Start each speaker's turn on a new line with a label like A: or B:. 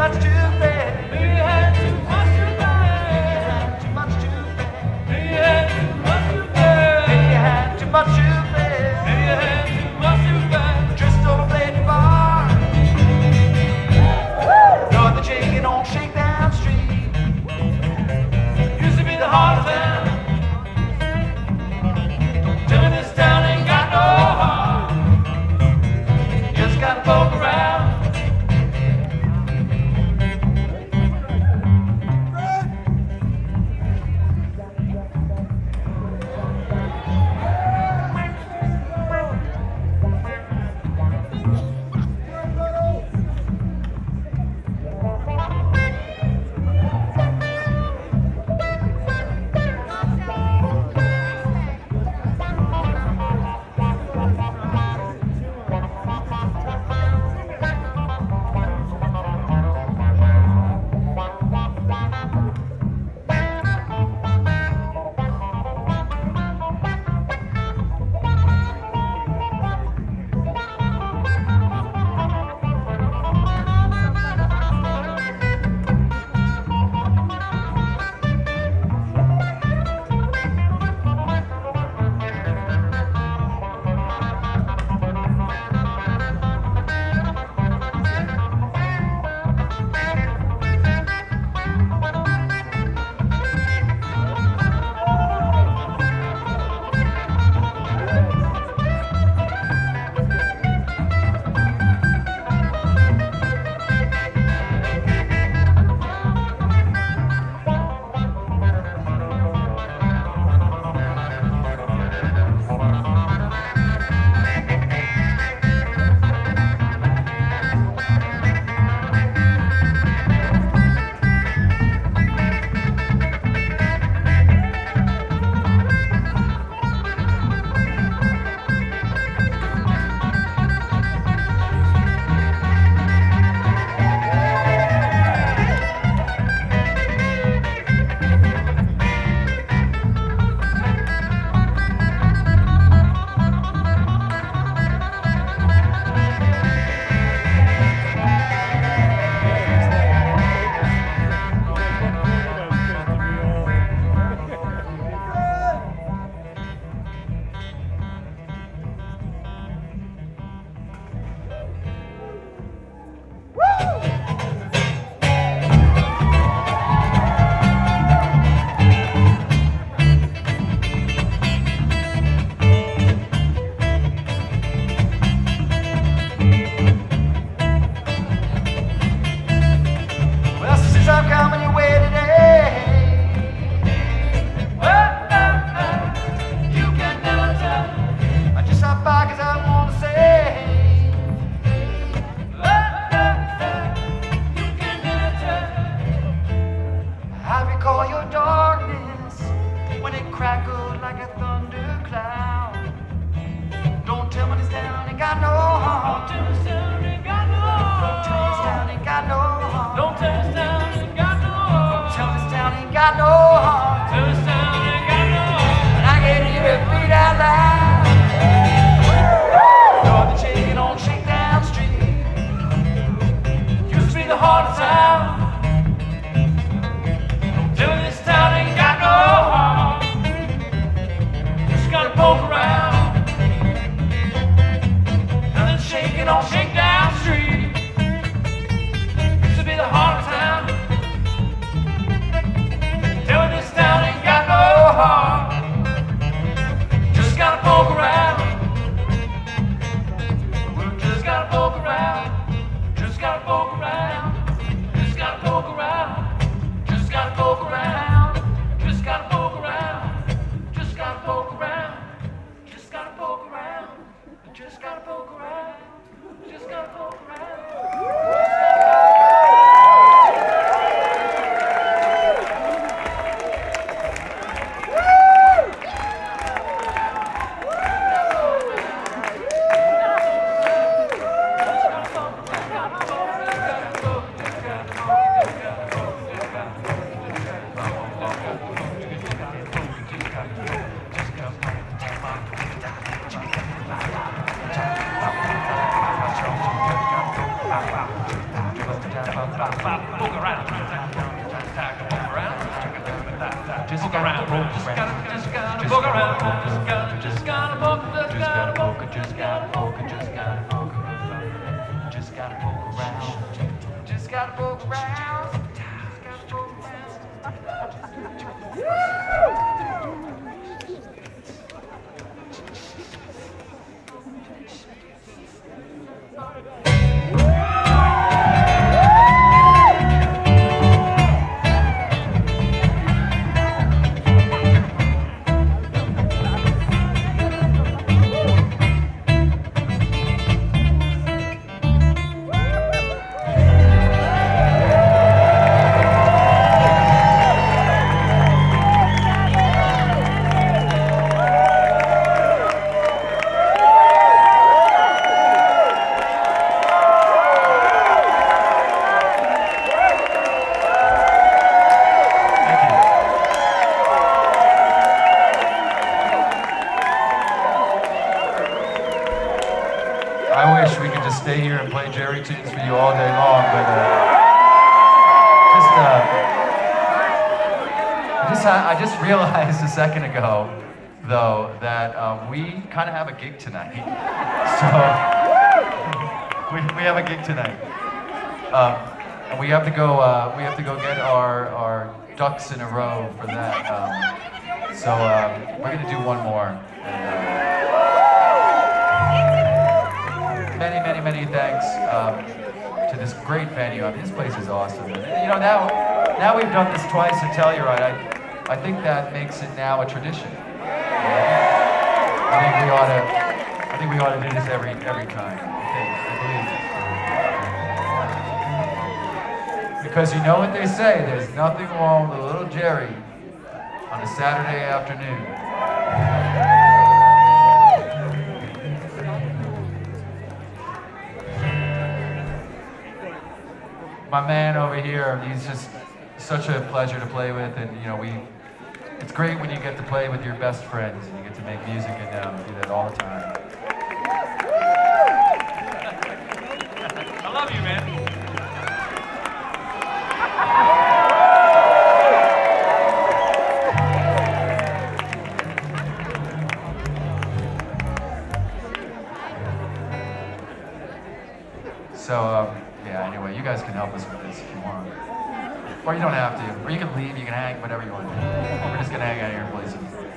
A: much too bad.
B: Maybe you had too much too bad.
A: Too much too bad.
B: Maybe you had too much too bad.
A: Maybe you had too much too bad.
B: Maybe you had too much too bad.
A: Just overplayed the bar. You're the chicken on Shakedown Street.
B: Used to be the heart of town. Tell me this town ain't got no heart. Just gotta poke around.
A: Well, since I'm coming your way today,
B: You can never tell.
A: I just stop by 'cause I wanna say,
B: You can never tell.
A: I recall your darkness when it crackled like a thundercloud. Don't tell me this town ain't got no heart.
B: Don't tell us town ain't got no
A: Don't tell me this
B: heart.
A: town ain't got no heart.
B: Don't tell us town ain't got no heart.
A: Tell me this town ain't got no heart.
B: Tell us town ain't got no heart.
A: And I can hear it beat out loud. You're the chicken on Shakedown Street.
B: Used to be the heart of town. Tell me this town ain't got no heart. Just gotta poke around. And then shaking on Shakedown Street. Used to be the heart of town. Tell me
C: I wish we could just stay here and play Jerry tunes for you all day long, but I just realized a second ago, though, that we kind of have a gig tonight. So we have a gig tonight, and we have to go get our ducks in a row for that. So we're gonna do one more. And, many thanks to this great venue. I mean, this place is awesome. And, you know, now we've done this twice at Telluride. I think that makes it now a tradition. I think we ought to do this every time. I believe. Because you know what they say, there's nothing wrong with a little Jerry on a Saturday afternoon. My man over here, he's just such a pleasure to play with, and you know, it's great when you get to play with your best friends and you get to make music and do that all the time.
B: I love you, man.
C: So, yeah, anyway, you guys can help us with this if you want. Or you don't have to. Or you can leave, you can hang, whatever you want to do. We're just going to hang out here and play some.